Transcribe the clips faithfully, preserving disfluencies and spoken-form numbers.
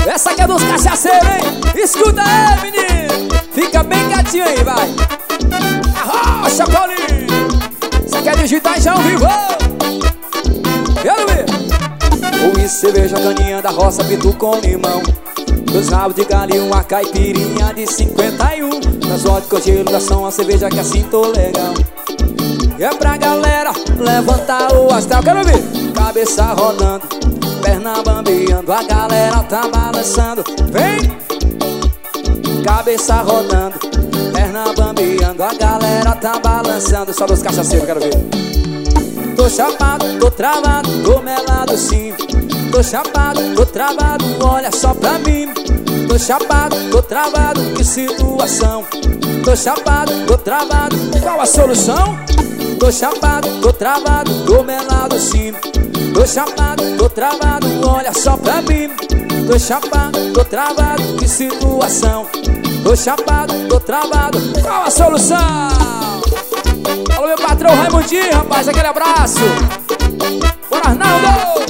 Essa aqui é dos cachaceiros, hein? Escuta aí, menino. Fica bem quietinho aí, vai. Arrocha, Paulinho. Essa aqui é digitais já ao vivo. Quero ver. Uísque, cerveja, caninha da roça, pitu com limão. Dois rabos de galinha, uma caipirinha de cinquenta e um. Das vodka, gelo, da ação, a cerveja que assim tô legal. E é pra galera levantar o astral. Quero ver. Cabeça rodando, perna bambeando, a galera tá balançando. Vem! Cabeça rodando, perna bambeando, a galera tá balançando. Só dos cachaceiros, quero ver. Tô chapado, tô travado, tô melado sim. Tô chapado, tô travado, olha só pra mim. Tô chapado, tô travado, que situação. Tô chapado, tô travado, qual a solução? Tô chapado, tô travado, tô melado sim. Tô chapado, tô travado, olha só pra mim. Tô chapado, tô travado, que situação. Tô chapado, tô travado, qual a solução? Alô, meu patrão Raimundinho, rapaz, aquele abraço. Bora, Arnaldo.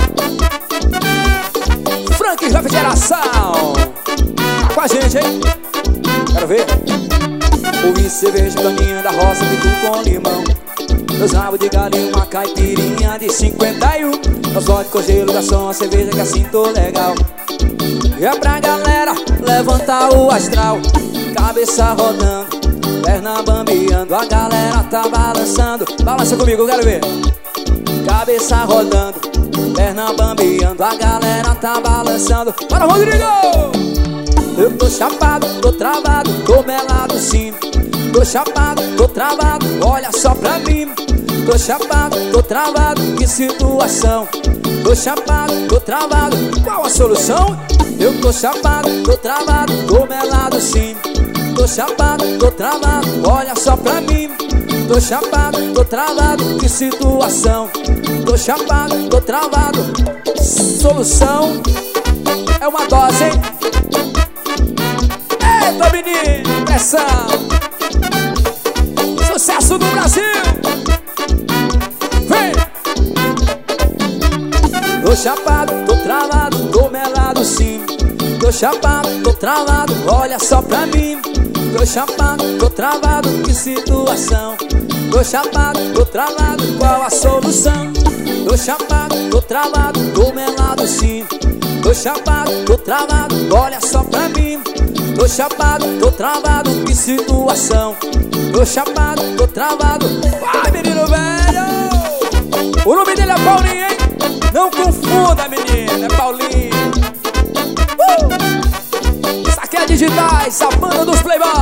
Frank Refrigeração. Tá com a gente, hein? Quero ver. Uísque, cerveja, caninha da roça, pitu com limão. Dois rabos de galinha, uma caipirinha de cinquenta e um. Nós vodka com gelo, garçom, a cerveja que assim tô legal. E é pra galera levantar o astral. Cabeça rodando, perna bambeando, a galera tá balançando. Balança comigo, eu quero ver. Cabeça rodando, perna bambeando, a galera tá balançando. Bora, Rodrigo! Eu tô chapado, tô travado, tô melado sim. Tô chapado, tô travado, olha só pra mim. Tô chapado, tô travado, que situação. Tô chapado, tô travado, qual a solução? Eu tô chapado, tô travado, tô melado sim. Tô chapado, tô travado, olha só pra mim. Tô chapado, tô travado, que situação. Tô chapado, tô travado, solução é uma dose, hein? Eita, menino, pressão. Sucesso do Brasil. Vem! Tô chapado, tô travado, tô melado sim. Tô chapado, tô travado, olha só pra mim. Tô chapado, tô travado, que situação. Tô chapado, tô travado, qual a solução? Tô chapado, tô travado, tô melado sim. Tô chapado, tô travado, olha só pra mim. Tô chapado, tô travado, que situação. Tô chapado, tô travado. Vai, menino velho! O nome dele é Paulinho, hein? Não confunda, menino, é Paulinho. Uh! Isso aqui é digitais, a banda dos Playboys.